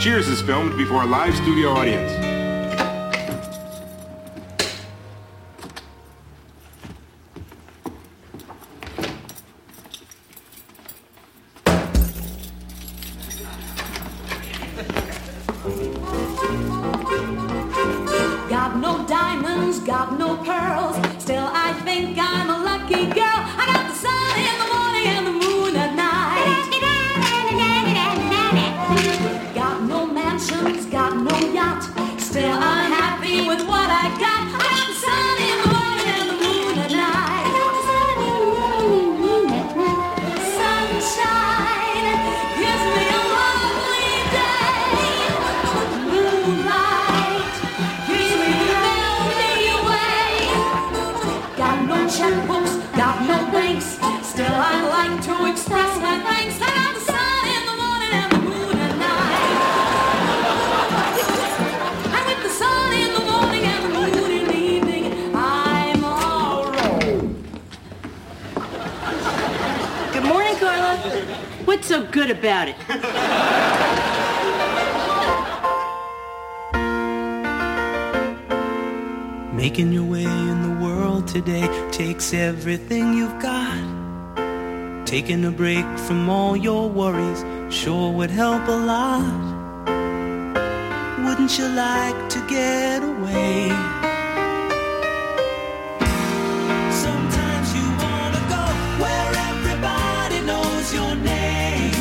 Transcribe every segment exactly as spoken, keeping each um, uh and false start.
Cheers is filmed before a live studio audience. Got no diamonds, got no pearls. Still, I think I'm a lucky girl. I got the sun in the morning and the moon at night. Got no mansions, got no yacht. Still, I'm happy with what I got. I got the sun in the morning and the moon at night. Sunshine gives me a lovely day. Moonlight gives me the Milky Way. Got no checkbooks, got no banks. Still, I like to express my thanks. I got the sun in the morning and the moon at night. And with the sun in the morning and the moon in the evening, I'm all right. Good morning, Carla. What's so good about it? Making your way in the world today takes everything you've got. Taking a break from all your worries sure would help a lot. Wouldn't you like to get away? Sometimes you wanna go where everybody knows your name,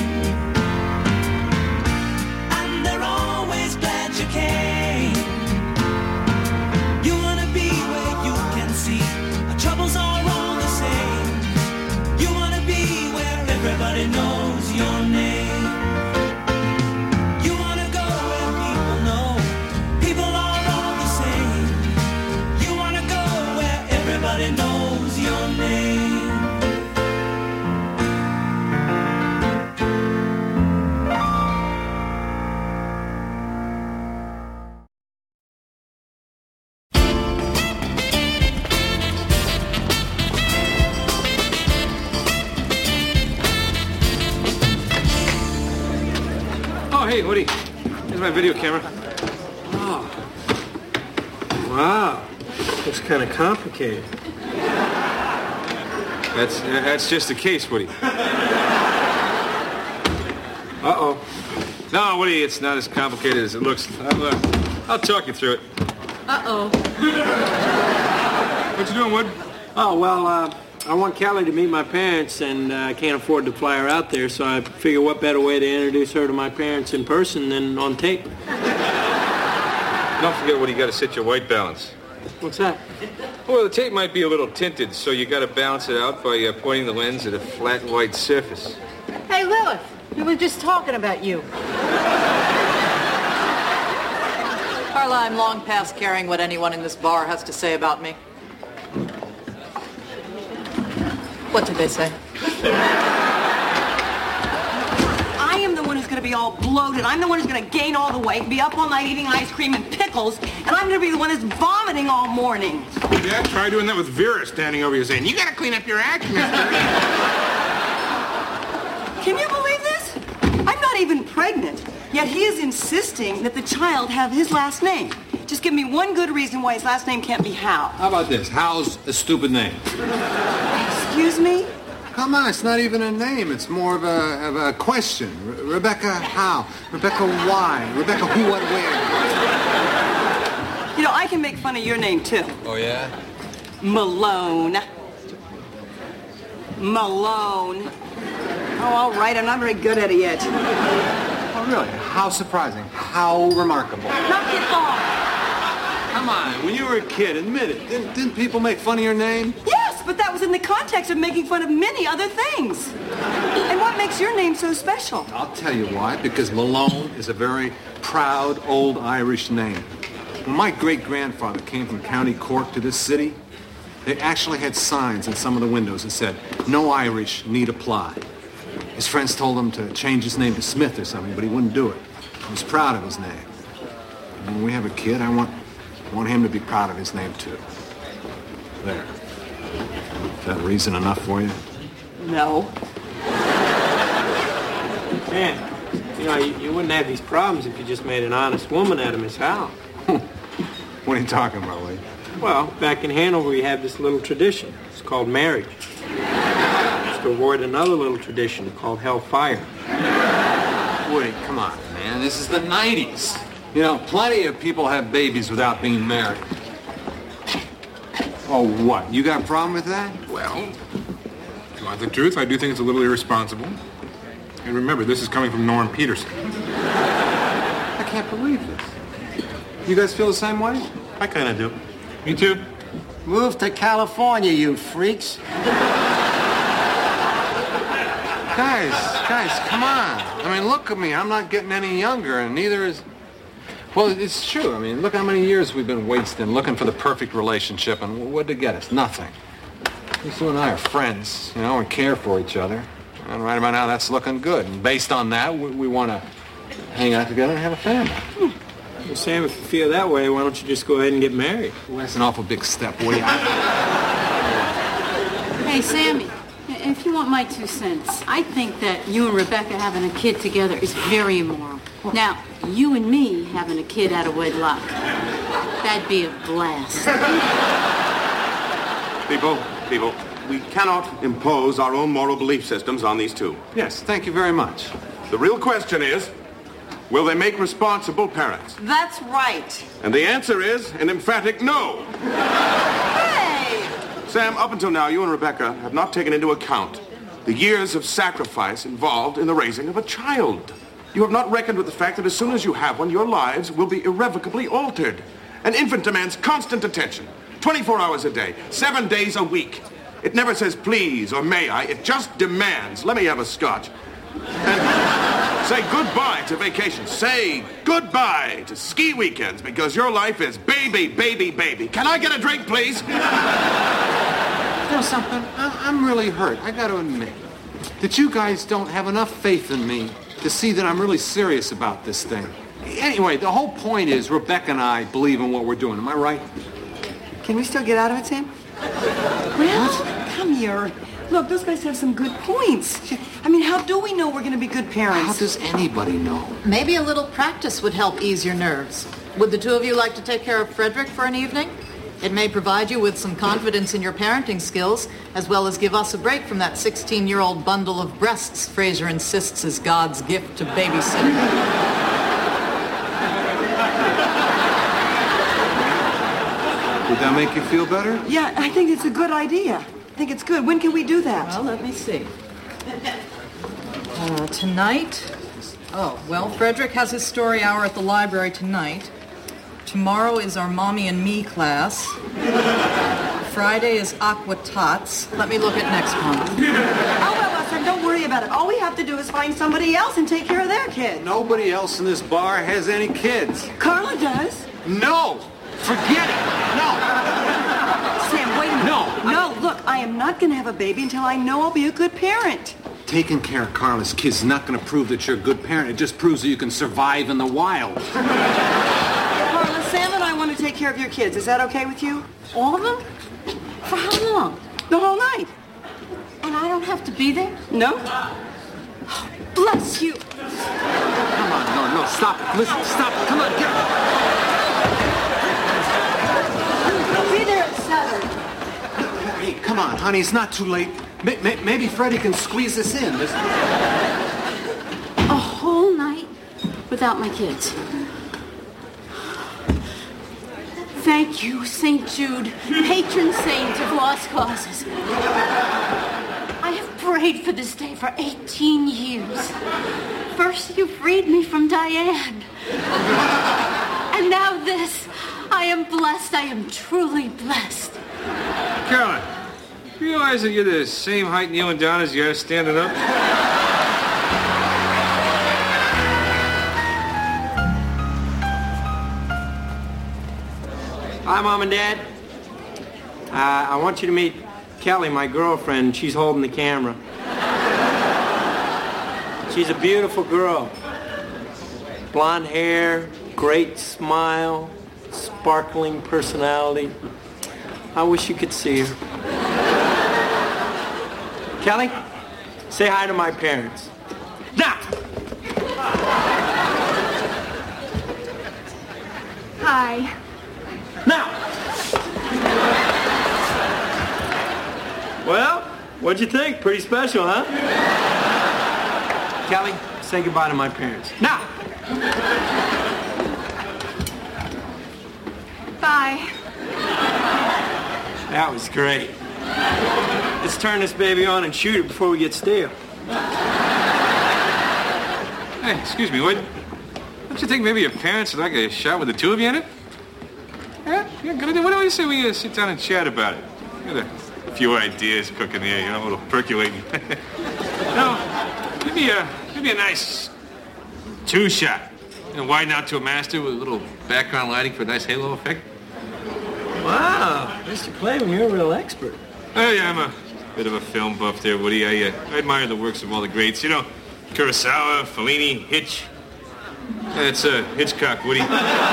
and they're always glad you came. You wanna be where you can see our troubles are all the same. You wanna be where everybody knows your name. You wanna go where people know people are all the same. You wanna go where everybody knows your name. Oh, hey, Woody. Here's my video camera. Oh. Wow. Looks kind of complicated. That's uh, that's just the case, Woody. Uh-oh. No, Woody, it's not as complicated as it looks. I'll, uh, I'll talk you through it. Uh-oh. What you doing, Wood? Oh, well, uh, I want Callie to meet my parents, and uh, I can't afford to fly her out there, so I figure what better way to introduce her to my parents in person than on tape. Don't forget, Woody, you got to set your white balance. What's that? Well, the tape might be a little tinted, so you got to balance it out by uh, pointing the lens at a flat white surface. Hey, Lilith, we were just talking about you. Carla, I'm long past caring what anyone in this bar has to say about me. What did they say? I am the one who's going to be all bloated. I'm the one who's going to gain all the weight, be up all night eating ice cream and pickles, and I'm going to be the one that's vomiting all morning. Yeah, try doing that with Vera standing over you saying, you got to clean up your act, mister. Can you believe this? I'm not even pregnant, yet he is insisting that the child have his last name. Just give me one good reason why his last name can't be Hal. How about this? Hal's a stupid name. Excuse me? Come on, it's not even a name. It's more of a, of a question. Re- Rebecca how? Rebecca why? Rebecca who, what, where? You know, I can make fun of your name, too. Oh, yeah? Malone. Malone. Oh, all right, I'm not very good at it yet. Oh, really? How surprising. How remarkable. Knock it off. Come on, when you were a kid, admit it. Didn't, didn't people make fun of your name? Yes, but that was in the context of making fun of many other things. And what makes your name so special? I'll tell you why. Because Malone is a very proud old Irish name. When my great-grandfather came from County Cork to this city, they actually had signs in some of the windows that said, no Irish need apply. His friends told him to change his name to Smith or something, but he wouldn't do it. He was proud of his name. And when we have a kid, I want, I want him to be proud of his name, too. There. Is that reason enough for you? No. Man, You know, you, you wouldn't have these problems if you just made an honest woman out of Miss Howell. What are you talking about, Lee? Well, back in Hanover, we have this little tradition. It's called marriage. Just to avoid another little tradition called hellfire. Woody, come on, man. This is the nineties. You know, plenty of people have babies without being married. Oh, what? You got a problem with that? Well, if you want the truth, I do think it's a little irresponsible. And remember, this is coming from Norm Peterson. I can't believe this. You guys feel the same way? I kind of do. Me too. Move to California, you freaks. Guys, guys, come on. I mean, look at me. I'm not getting any younger, and neither is... Well, it's true. I mean, look how many years we've been wasting looking for the perfect relationship, and what'd it get us? Nothing. These two and I are friends, you know, and care for each other. And right about now, that's looking good. And based on that, we, we want to hang out together and have a family. Hmm. Well, Sam, if you feel that way, why don't you just go ahead and get married? Well, that's an awful big step. What do you... Hey, Sammy, if you want my two cents, I think that you and Rebecca having a kid together is very immoral. Now, you and me having a kid out of wedlock, that'd be a blast. People, people, we cannot impose our own moral belief systems on these two. Yes, thank you very much. The real question is, will they make responsible parents? That's right. And the answer is an emphatic no. Hey! Sam, up until now, you and Rebecca have not taken into account the years of sacrifice involved in the raising of a child. You have not reckoned with the fact that as soon as you have one, your lives will be irrevocably altered. An infant demands constant attention, twenty-four hours a day, seven days a week. It never says please or may I, it just demands, let me have a scotch. And say goodbye to vacations. Say goodbye to ski weekends because your life is baby, baby, baby. Can I get a drink, please? You know something? I- I'm really hurt. I got to admit that you guys don't have enough faith in me to see that I'm really serious about this thing. Anyway, the whole point is Rebecca and I believe in what we're doing. Am I right? Can we still get out of it, Sam? Well, come here. Look, those guys have some good points. I mean, how do we know we're going to be good parents? How does anybody know? Maybe a little practice would help ease your nerves. Would the two of you like to take care of Frederick for an evening? It may provide you with some confidence in your parenting skills, as well as give us a break from that sixteen-year-old bundle of breasts Fraser insists is God's gift to babysitting. Would that make you feel better? Yeah, I think it's a good idea. I think it's good. When can we do that? Well, let me see. Uh, tonight? Oh, well, Frederick has his story hour at the library tonight. Tomorrow is our Mommy and Me class. Friday is Aqua Tots. Let me look at next month. Oh, well, listen, don't worry about it. All we have to do is find somebody else and take care of their kids. Nobody else in this bar has any kids. Carla does. No! Forget it! No! Sam, wait a minute. No. No, look, I am not going to have a baby until I know I'll be a good parent. Taking care of Carla's kids is not going to prove that you're a good parent. It just proves that you can survive in the wild. Carla, Sam and I want to take care of your kids. Is that okay with you? All of them? For how long? The whole night. And I don't have to be there? No? Bless you. Come on, no, no, stop it. Listen, stop it. Come on, get Be there at seven. Hey, come on, honey, it's not too late. May- may- maybe Freddie can squeeze us in. This- A whole night without my kids. Thank you, Saint Jude, patron saint of lost causes. I have prayed for this day for eighteen years. First you freed me from Diane. And now this. I am blessed. I am truly blessed. Caroline, you realize that you're the same height kneeling down as you are standing up? Hi, Mom and Dad. Uh, I want you to meet Kelly, my girlfriend. She's holding the camera. She's a beautiful girl. Blonde hair, great smile, sparkling personality. I wish you could see her. Kelly, say hi to my parents. Now! Hi. Now! Well, what'd you think? Pretty special, huh? Kelly, say goodbye to my parents. Now! Bye. That was great. Let's turn this baby on and shoot it before we get stale. Hey, excuse me, what? Don't you think maybe your parents would like a shot with the two of you in it? Yeah, yeah, good idea. Why don't you say we uh, sit down and chat about it? Got a, a few ideas cooking here, you know, a little percolating. No, maybe a, maybe a nice two-shot. You know, widen out to a master with a little background lighting for a nice halo effect. Wow, Mister Clavin, you're a real expert. Oh, yeah, I'm a bit of a film buff there, Woody. I, uh, I admire the works of all the greats. You know, Kurosawa, Fellini, Hitch. That's uh, Hitchcock, Woody.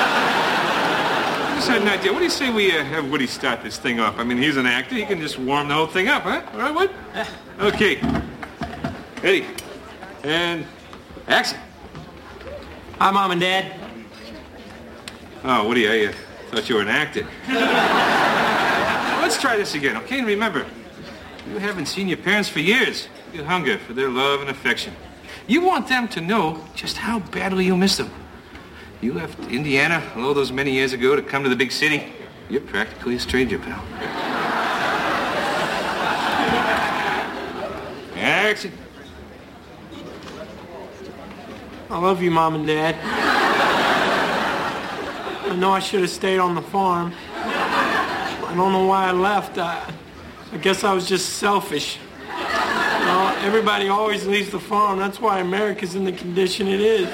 I just had an idea. What do you say we uh, have Woody start this thing off? I mean, he's an actor. He can just warm the whole thing up, huh? All right, Wood? Okay. Ready. And action. Hi, Mom and Dad. Oh, Woody, I uh, thought you were an actor. Let's try this again, okay? And remember, you haven't seen your parents for years. You hunger for their love and affection. You want them to know just how badly you miss them. You left Indiana all those many years ago to come to the big city. You're practically a stranger, pal. Action. I love you, Mom and Dad. I know I should have stayed on the farm. I don't know why I left. I, I guess I was just selfish. You know, everybody always leaves the farm. That's why America's in the condition it is.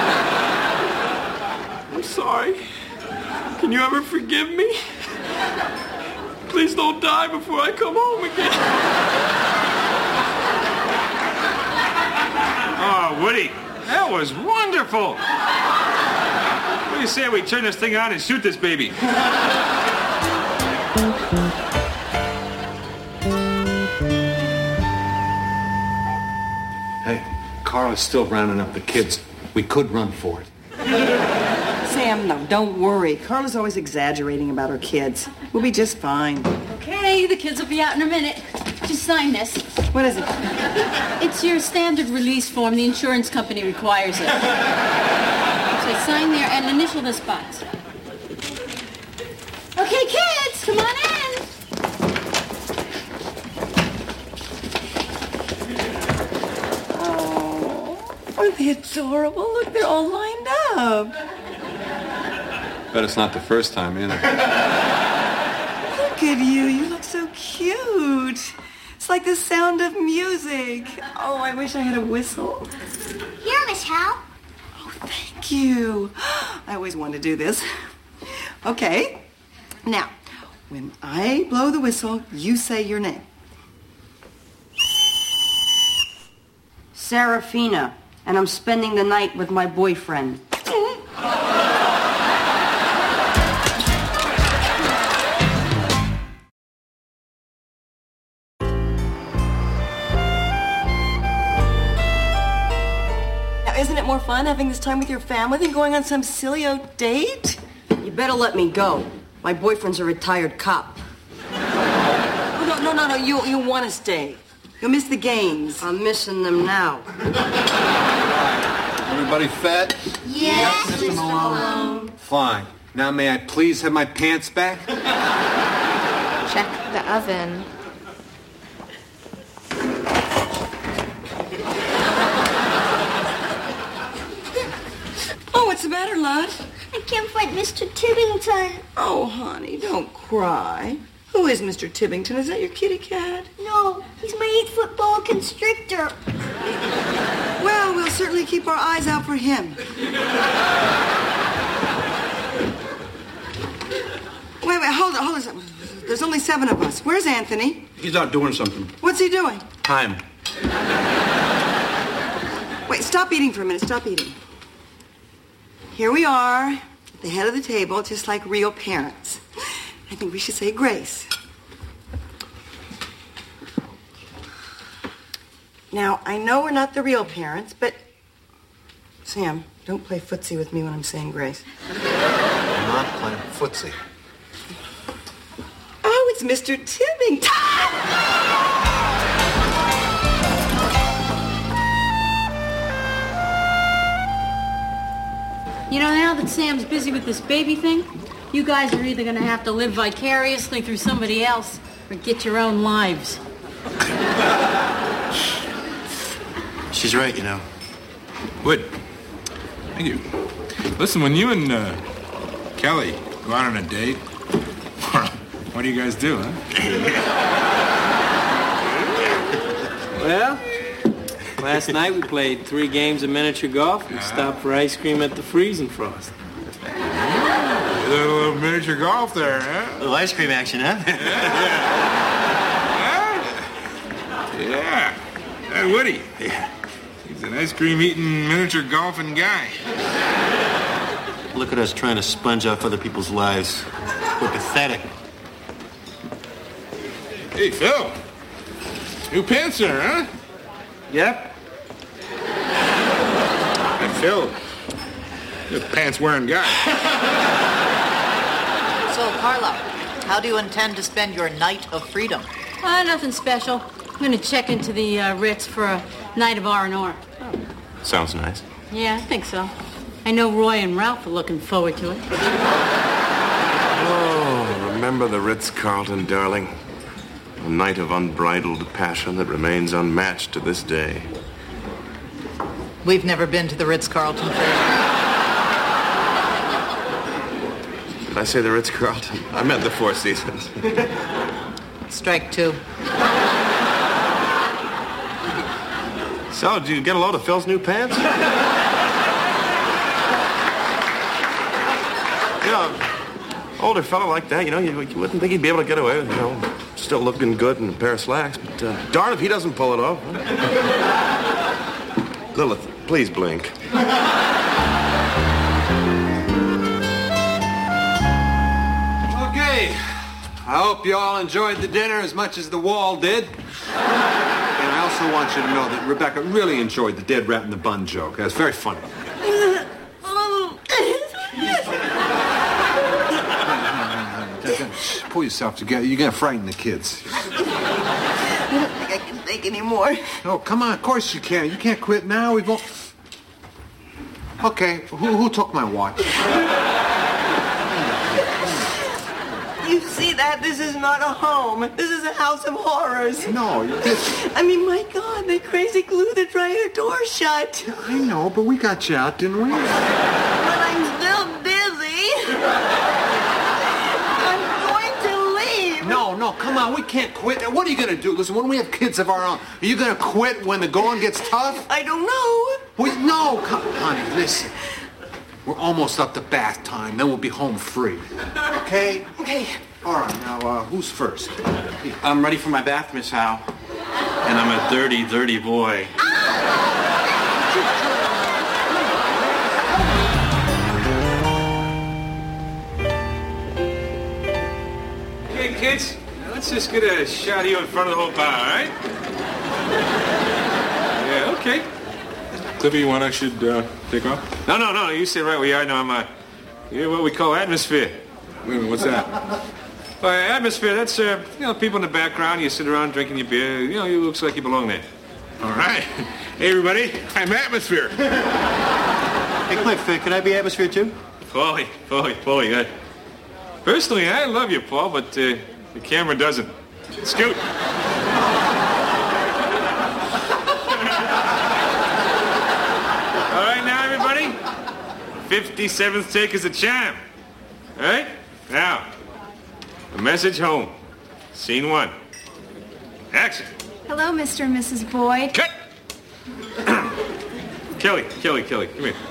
I'm sorry. Can you ever forgive me? Please don't die before I come home again. Oh, Woody, that was wonderful. What do you say we turn this thing on and shoot this baby? Hey, Carl is still rounding up the kids. We could run for it. Sam, no, don't worry. Carla's always exaggerating about her kids. We'll be just fine. Okay, the kids will be out in a minute. Just sign this. What is it? It's your standard release form. The insurance company requires it. So sign there and initial this box. Okay, kids, come on in. Oh, aren't they adorable? Look, they're all lined up. Bet it's not the first time either. Look at you. You look so cute. It's like the sound of music. Oh, I wish I had a whistle. Here, Miss Hal. Oh, thank you. I always wanted to do this. Okay. Now, when I blow the whistle, you say your name. Serafina, and I'm spending the night with my boyfriend. Isn't it more fun having this time with your family than going on some silly old date? You better let me go. My boyfriend's a retired cop. Oh, no, no, no, no. You, you want to stay. You'll miss the games. I'm missing them now. Everybody fed? Yes, Mister Mister Malone. Fine. Now may I please have my pants back? Check the oven. Oh, what's the matter, lad? I can't find Mister Tibbington. Oh, honey, don't cry. Who is Mister Tibbington? Is that your kitty cat? No, he's my eight-foot boa constrictor. Well, we'll certainly keep our eyes out for him. Wait, wait, hold on, hold on. There's only seven of us. Where's Anthony? He's out doing something. What's he doing? Time. Wait, stop eating for a minute. Stop eating. Here we are, at the head of the table, just like real parents. I think we should say grace. Now, I know we're not the real parents, but... Sam, don't play footsie with me when I'm saying grace. not playing footsie. Oh, it's Mister Tibbington. You know, now that Sam's busy with this baby thing, you guys are either going to have to live vicariously through somebody else or get your own lives. She's right, you know. Wood. Thank you. Listen, when you and uh, Kelly go out on a date, what do you guys do, huh? Well, last night we played three games of miniature golf and stopped for ice cream at the Freezing Frost. A little miniature golf there, huh? A little ice cream action, huh? Yeah. That Woody. He's an ice cream eating, miniature golfing guy. Look at us trying to sponge off other people's lives. We're pathetic. Hey, Phil. New pants there, huh? Yep. And Phil, you're a pants-wearing guy. So, Carla, how do you intend to spend your night of freedom? Uh, nothing special. I'm going to check into the uh, Ritz for a night of R and R. Sounds nice. Yeah, I think so. I know Roy and Ralph are looking forward to it. Oh, remember the Ritz-Carlton, darling. A night of unbridled passion that remains unmatched to this day. We've never been to the Ritz-Carlton. Did I say the Ritz-Carlton? I meant the Four Seasons. Strike two. So, did you get a load of Phil's new pants? You know, older fella like that, you know, you, you wouldn't think he'd be able to get away with, you know, still looking good in a pair of slacks, but uh, darn if he doesn't pull it off. Huh? Lilith, please blink. Okay. I hope you all enjoyed the dinner as much as the wall did. And I also want you to know that Rebecca really enjoyed the dead rat in the bun joke. That was very funny. Pull yourself together. You're going to frighten the kids. I don't think I can take anymore. No, come on. Of course you can. You can't quit now. We've all... Okay, who, who took my watch? You see that? This is not a home. This is a house of horrors. No, you did. I mean, my God, they crazy glued the dryer door shut. I know, but we got you out, didn't we? But I'm still busy. I'm going to leave. No, no, come on. We can't quit. What are you going to do? Listen, when we have kids of our own, are you going to quit when the going gets tough? I don't know. Wait, no, come, honey, listen. We're almost up to bath time. Then we'll be home free. Okay? Okay. All right, now, uh, who's first? I'm ready for my bath, Miss Howe. And I'm a dirty, dirty boy. Hey, kids, let's just get a shot of you in front of the whole bar, all right? Yeah, okay. Cliffy, you want I should uh, take off? No, no, no, you stay right where you are. No, I'm, uh, you're what we call atmosphere. Wait a minute, what's that? Well, atmosphere, that's, uh, you know, people in the background. You sit around drinking your beer. You know, it looks like you belong there. All right. Hey, everybody, I'm Atmosphere. Hey, Cliff, uh, can I be Atmosphere, too? Paulie, Paulie, Paulie. Uh, personally, I love you, Paul, but uh, the camera doesn't. Scoot. All right, now, everybody. fifty-seventh take is a charm. All right? Now, a message home. Scene one. Action. Hello, Mister and Missus Boyd. Cut! Kelly, Kelly, Kelly, come here.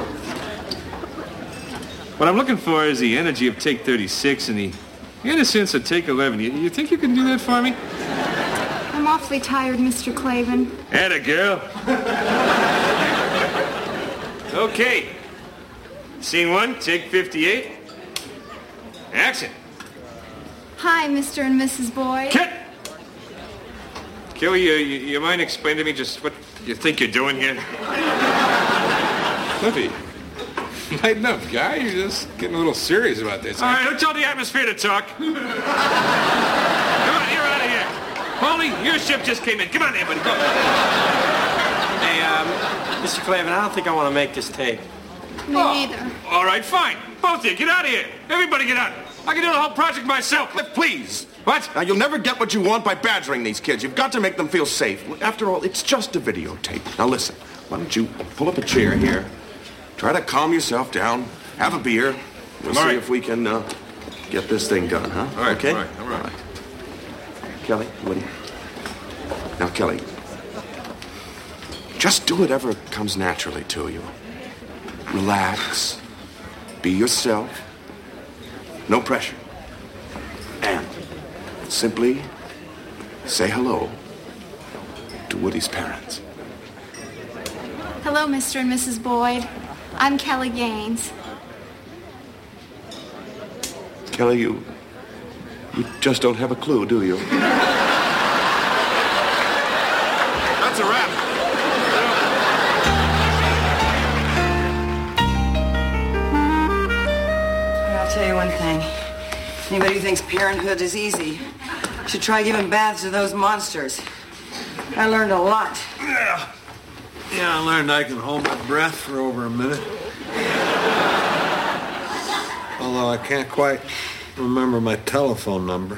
What I'm looking for is the energy of take thirty-six and the innocence of take eleven. You, you think you can do that for me? I'm awfully tired, Mister Clavin. Atta girl. Okay. Scene one, take fifty-eight. Action. Hi, Mister and Missus Boyd. Cut! Kelly, uh, you, you mind explaining to me just what you think you're doing here? Cliffy, Lighten up, guy. You're just getting a little serious about this. All right, who told the atmosphere to talk? Come on, you're out of here. Molly, your ship just came in. Come on, everybody, go. Hey, um, Mister Clavin, I don't think I want to make this tape. Me neither. All right, fine. Both of you, get out of here. Everybody get out. I can do the whole project myself. Please. What? Now, you'll never get what you want by badgering these kids. You've got to make them feel safe. After all, it's just a videotape. Now, listen. Why don't you pull up a chair here, try to calm yourself down, have a beer. We'll see right. if we can uh, get this thing done, huh? All right, okay? all right, all right. All right. Kelly, Woody. Now, Kelly, just do whatever comes naturally to you. Relax. Be yourself. No pressure. And simply say hello to Woody's parents. Hello, Mister and Missus Boyd. I'm Kelly Gaines. Kelly, you... you just don't have a clue, do you? That's a wrap. I'll tell you one thing. Anybody who thinks parenthood is easy should try giving baths to those monsters. I learned a lot. Yeah. Yeah, I learned I can hold my breath for over a minute. Although I can't quite remember my telephone number.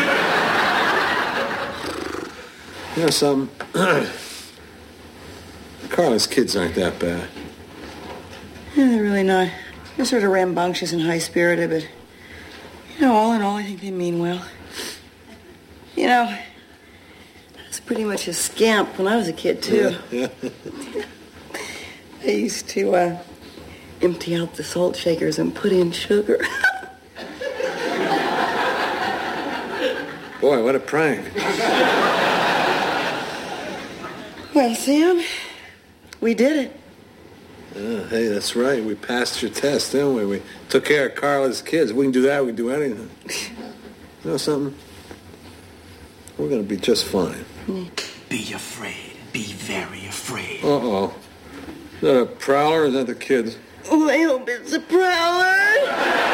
You know something? Carla's kids aren't that bad. Yeah, they're really not. They're sort of rambunctious and high-spirited, but, you know, all in all, I think they mean well. You know, I was pretty much a scamp when I was a kid, too. Yeah, yeah. I used to uh, empty out the salt shakers and put in sugar. Boy, what a prank. Well, Sam, we did it. Yeah, hey, that's right. We passed your test, didn't we? We took care of Carla's kids. If we can do that, we can do anything. You know something? We're going to be just fine. Be afraid. Be very afraid. Uh-oh. Is that a prowler or is that the kids? Oh, I hope it's a prowler.